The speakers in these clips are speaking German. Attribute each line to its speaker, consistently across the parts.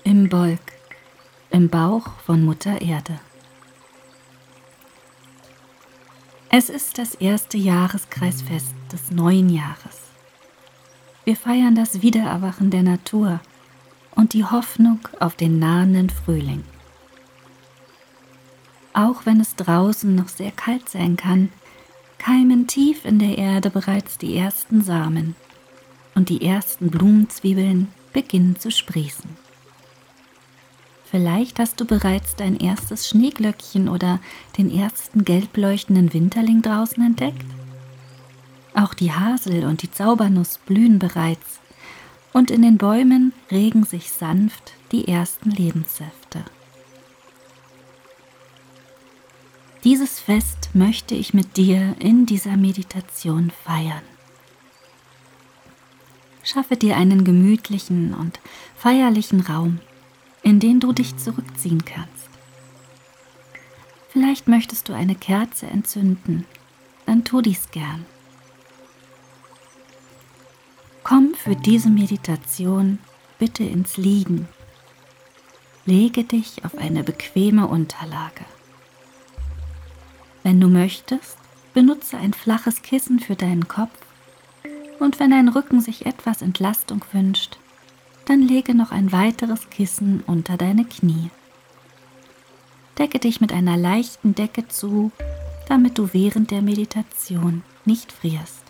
Speaker 1: Imbolc, im Bauch von Mutter Erde. Es ist das erste Jahreskreisfest des neuen Jahres. Wir feiern das Wiedererwachen der Natur und die Hoffnung auf den nahenden Frühling. Auch wenn es draußen noch sehr kalt sein kann, keimen tief in der Erde bereits die ersten Samen und die ersten Blumenzwiebeln beginnen zu sprießen. Vielleicht hast du bereits dein erstes Schneeglöckchen oder den ersten gelb leuchtenden Winterling draußen entdeckt. Auch die Hasel und die Zaubernuss blühen bereits und in den Bäumen regen sich sanft die ersten Lebenssäfte. Dieses Fest möchte ich mit dir in dieser Meditation feiern. Schaffe dir einen gemütlichen und feierlichen Raum, in den du dich zurückziehen kannst. Vielleicht möchtest du eine Kerze entzünden, dann tu dies gern. Komm für diese Meditation bitte ins Liegen. Lege dich auf eine bequeme Unterlage. Wenn du möchtest, benutze ein flaches Kissen für deinen Kopf und wenn dein Rücken sich etwas Entlastung wünscht, dann lege noch ein weiteres Kissen unter deine Knie. Decke dich mit einer leichten Decke zu, damit du während der Meditation nicht frierst.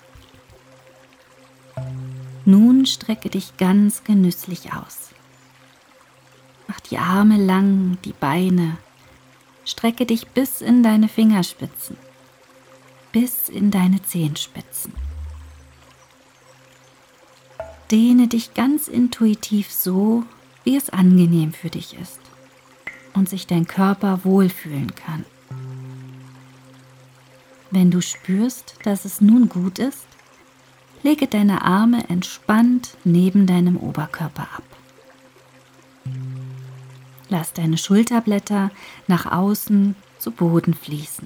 Speaker 1: Nun strecke dich ganz genüsslich aus. Mach die Arme lang, die Beine. Strecke dich bis in deine Fingerspitzen, bis in deine Zehenspitzen. Dehne dich ganz intuitiv so, wie es angenehm für dich ist und sich dein Körper wohlfühlen kann. Wenn du spürst, dass es nun gut ist, lege deine Arme entspannt neben deinem Oberkörper ab. Lass deine Schulterblätter nach außen zu Boden fließen.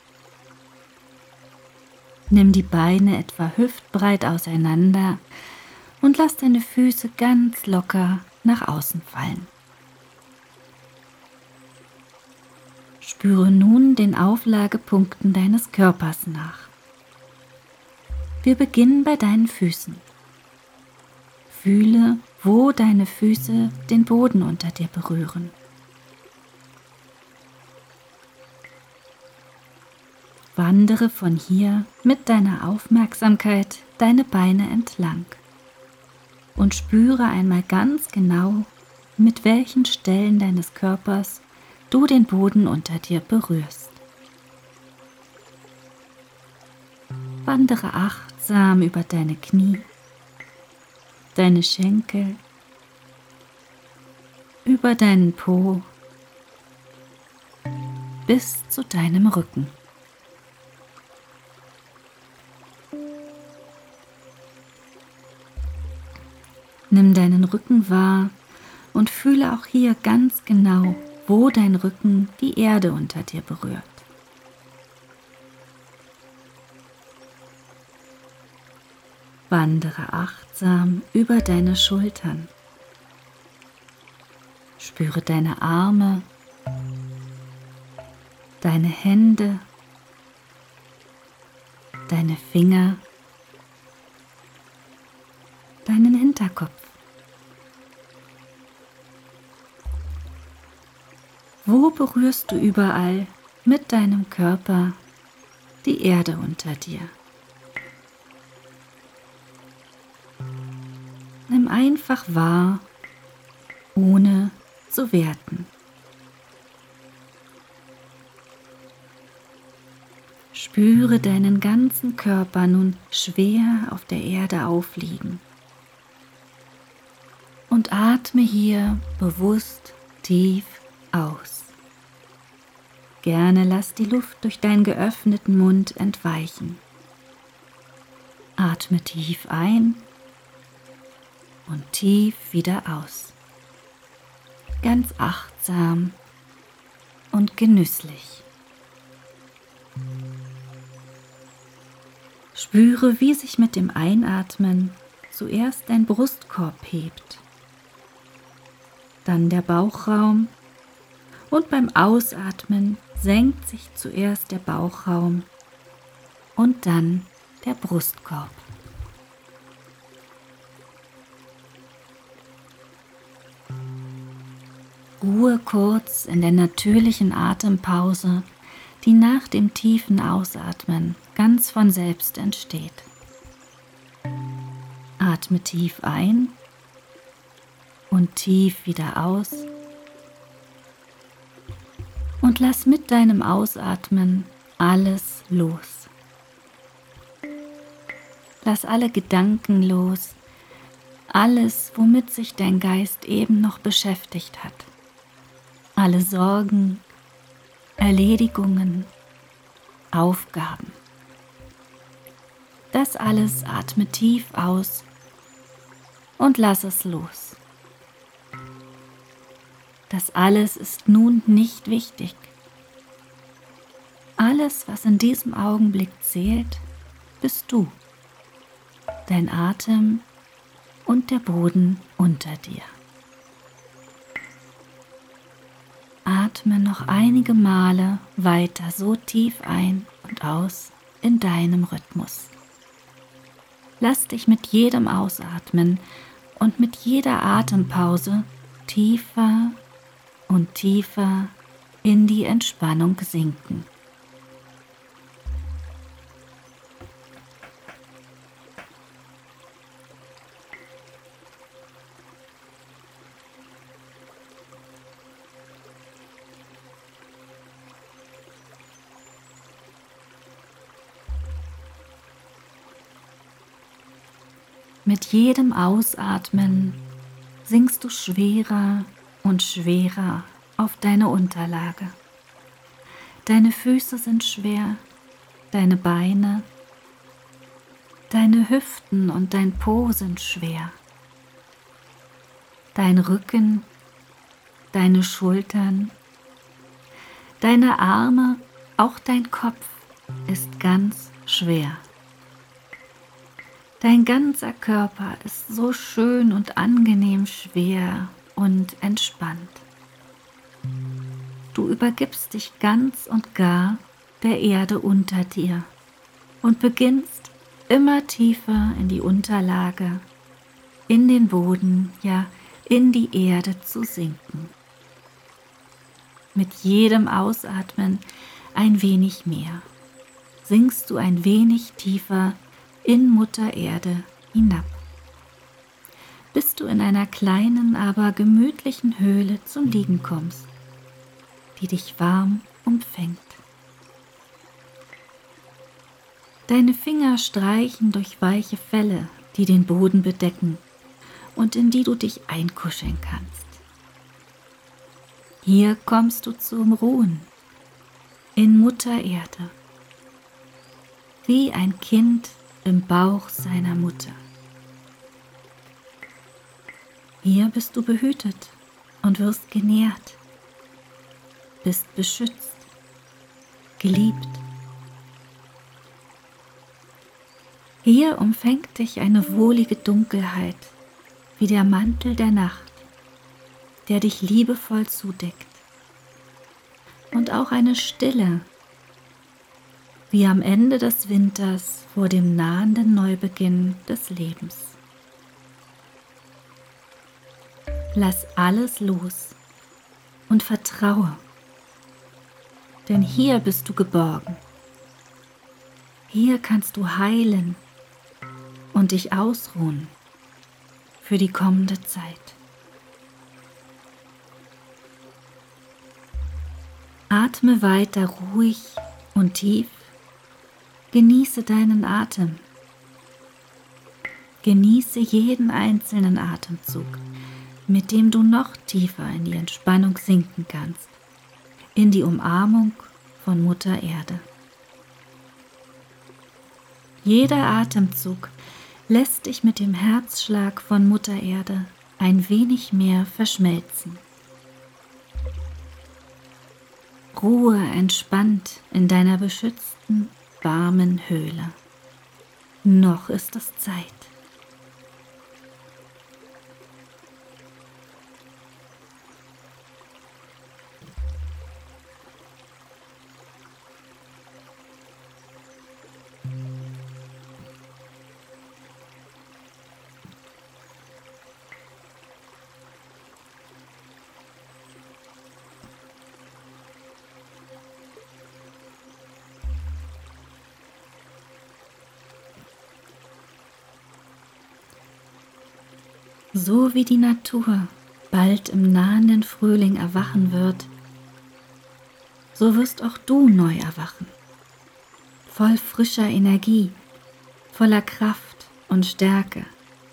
Speaker 1: Nimm die Beine etwa hüftbreit auseinander und lass deine Füße ganz locker nach außen fallen. Spüre nun den Auflagepunkten deines Körpers nach. Wir beginnen bei deinen Füßen. Fühle, wo deine Füße den Boden unter dir berühren. Wandere von hier mit deiner Aufmerksamkeit deine Beine entlang und spüre einmal ganz genau, mit welchen Stellen deines Körpers du den Boden unter dir berührst. Wandere achtsam über deine Knie, deine Schenkel, über deinen Po bis zu deinem Rücken. Nimm deinen Rücken wahr und fühle auch hier ganz genau, wo dein Rücken die Erde unter dir berührt. Wandere achtsam über deine Schultern. Spüre deine Arme, deine Hände, deine Finger, deinen Hinterkopf. Wo berührst du überall mit deinem Körper die Erde unter dir? Nimm einfach wahr, ohne zu werten. Spüre deinen ganzen Körper nun schwer auf der Erde aufliegen und atme hier bewusst tief aus. Gerne lass die Luft durch deinen geöffneten Mund entweichen. Atme tief ein und tief wieder aus. Ganz achtsam und genüsslich. Spüre, wie sich mit dem Einatmen zuerst dein Brustkorb hebt. dann der Bauchraum und beim Ausatmen senkt sich zuerst der Bauchraum und dann der Brustkorb. Ruhe kurz in der natürlichen Atempause, die nach dem tiefen Ausatmen ganz von selbst entsteht. Atme tief ein und tief wieder aus und lass mit deinem Ausatmen alles los. Lass alle Gedanken los, alles, womit sich dein Geist eben noch beschäftigt hat. Alle Sorgen, Erledigungen, Aufgaben. Das alles atme tief aus und lass es los. Das alles ist nun nicht wichtig. Alles, was in diesem Augenblick zählt, bist du, dein Atem und der Boden unter dir. Atme noch einige Male weiter so tief ein und aus in deinem Rhythmus. Lass dich mit jedem Ausatmen und mit jeder Atempause tiefer und tiefer in die Entspannung sinken. Mit jedem Ausatmen sinkst du schwerer und schwerer auf deine Unterlage. Deine Füße sind schwer, deine Beine, deine Hüften und dein Po sind schwer. Dein Rücken, deine Schultern, deine Arme, auch dein Kopf ist ganz schwer. Dein ganzer Körper ist so schön und angenehm schwer und entspannt. Du übergibst dich ganz und gar der Erde unter dir und beginnst immer tiefer in die Unterlage, in den Boden, ja in die Erde zu sinken. Mit jedem Ausatmen ein wenig mehr, sinkst du ein wenig tiefer in Mutter Erde hinab, bis du in einer kleinen, aber gemütlichen Höhle zum Liegen kommst, die dich warm umfängt. Deine Finger streichen durch weiche Felle, die den Boden bedecken und in die du dich einkuscheln kannst. Hier kommst du zum Ruhen in Mutter Erde, wie ein Kind im Bauch seiner Mutter. Hier bist du behütet und wirst genährt, bist beschützt, geliebt. Hier umfängt dich eine wohlige Dunkelheit, wie der Mantel der Nacht, der dich liebevoll zudeckt. Und auch eine Stille, wie am Ende des Winters vor dem nahenden Neubeginn des Lebens. Lass alles los und vertraue, denn hier bist du geborgen. Hier kannst du heilen und dich ausruhen für die kommende Zeit. Atme weiter ruhig und tief. Genieße deinen Atem. Genieße jeden einzelnen Atemzug, mit dem du noch tiefer in die Entspannung sinken kannst, in die Umarmung von Mutter Erde. Jeder Atemzug lässt dich mit dem Herzschlag von Mutter Erde ein wenig mehr verschmelzen. Ruhe entspannt in deiner beschützten, warmen Höhle. Noch ist es Zeit. So wie die Natur bald im nahenden Frühling erwachen wird, so wirst auch du neu erwachen, voll frischer Energie, voller Kraft und Stärke.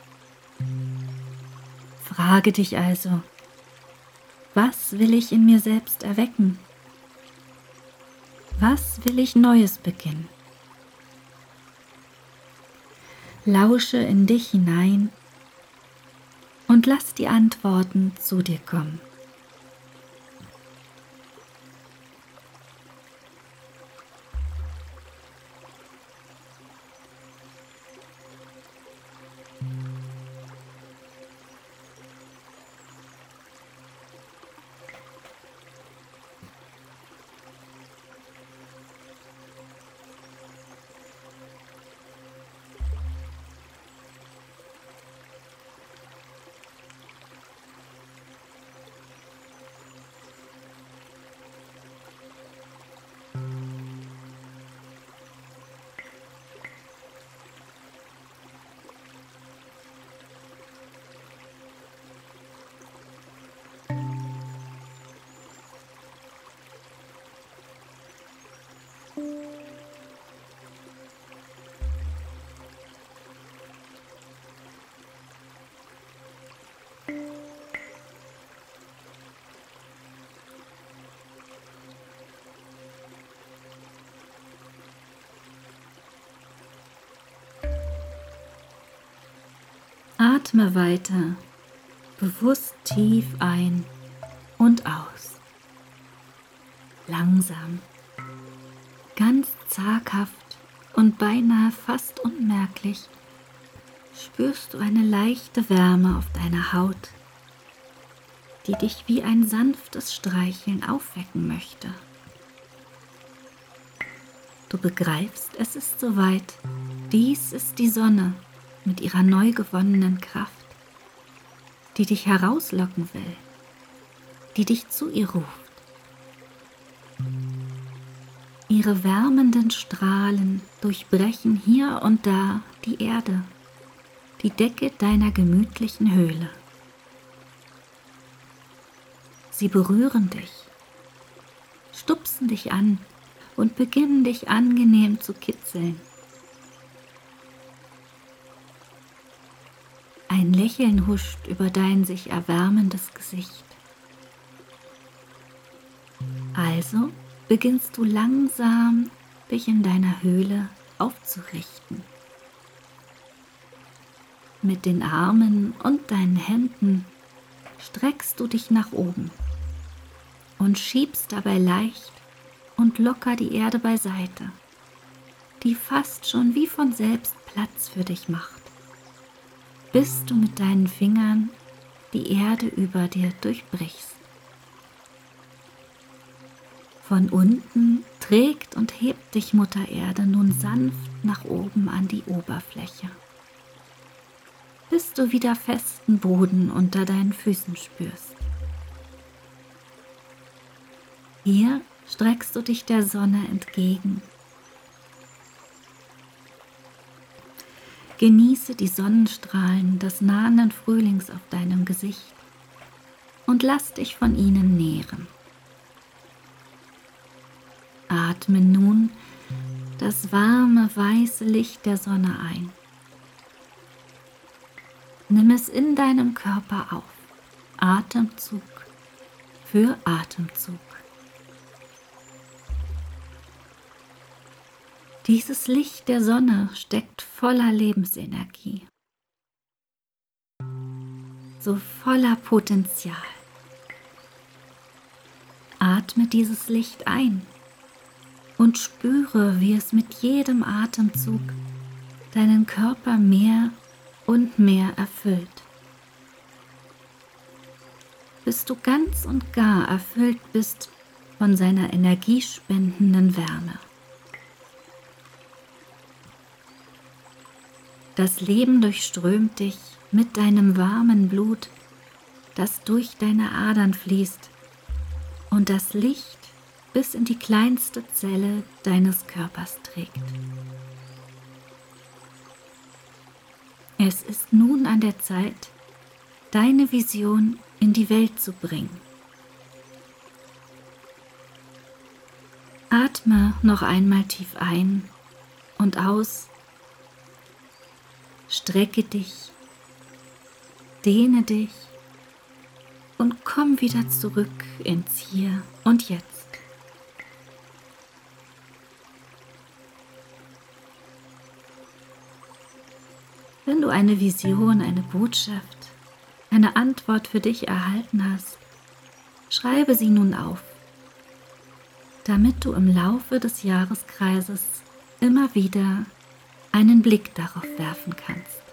Speaker 1: Frage dich also, was will ich in mir selbst erwecken? Was will ich Neues beginnen? Lausche in dich hinein und lass die Antworten zu dir kommen. Atme weiter, bewusst tief ein und aus. Langsam, ganz zaghaft und beinahe fast unmerklich spürst du eine leichte Wärme auf deiner Haut, die dich wie ein sanftes Streicheln aufwecken möchte. Du begreifst, es ist soweit. Dies ist die Sonne mit ihrer neu gewonnenen Kraft, die dich herauslocken will, die dich zu ihr ruft. Ihre wärmenden Strahlen durchbrechen hier und da die Erde, die Decke deiner gemütlichen Höhle. Sie berühren dich, stupsen dich an und beginnen dich angenehm zu kitzeln. Ein Lächeln huscht über dein sich erwärmendes Gesicht. Also beginnst du langsam, dich in deiner Höhle aufzurichten. Mit den Armen und deinen Händen streckst du dich nach oben und schiebst dabei leicht und locker die Erde beiseite, die fast schon wie von selbst Platz für dich macht, bis du mit deinen Fingern die Erde über dir durchbrichst. Von unten trägt und hebt dich Mutter Erde nun sanft nach oben an die Oberfläche, bis du wieder festen Boden unter deinen Füßen spürst. Hier streckst du dich der Sonne entgegen. Genieße die Sonnenstrahlen des nahenden Frühlings auf deinem Gesicht und lass dich von ihnen nähren. Atme nun das warme, weiße Licht der Sonne ein. Nimm es in deinem Körper auf, Atemzug für Atemzug. Dieses Licht der Sonne steckt voller Lebensenergie, so voller Potenzial. Atme dieses Licht ein und spüre, wie es mit jedem Atemzug deinen Körper mehr und mehr erfüllt, bis du ganz und gar erfüllt bist von seiner energiespendenden Wärme. Das Leben durchströmt dich mit deinem warmen Blut, das durch deine Adern fließt und das Licht bis in die kleinste Zelle deines Körpers trägt. Es ist nun an der Zeit, deine Vision in die Welt zu bringen. Atme noch einmal tief ein und aus. Strecke dich, dehne dich und komm wieder zurück ins Hier und Jetzt. Wenn du eine Vision, eine Botschaft, eine Antwort für dich erhalten hast, schreibe sie nun auf, damit du im Laufe des Jahreskreises immer wieder einen Blick darauf werfen kannst.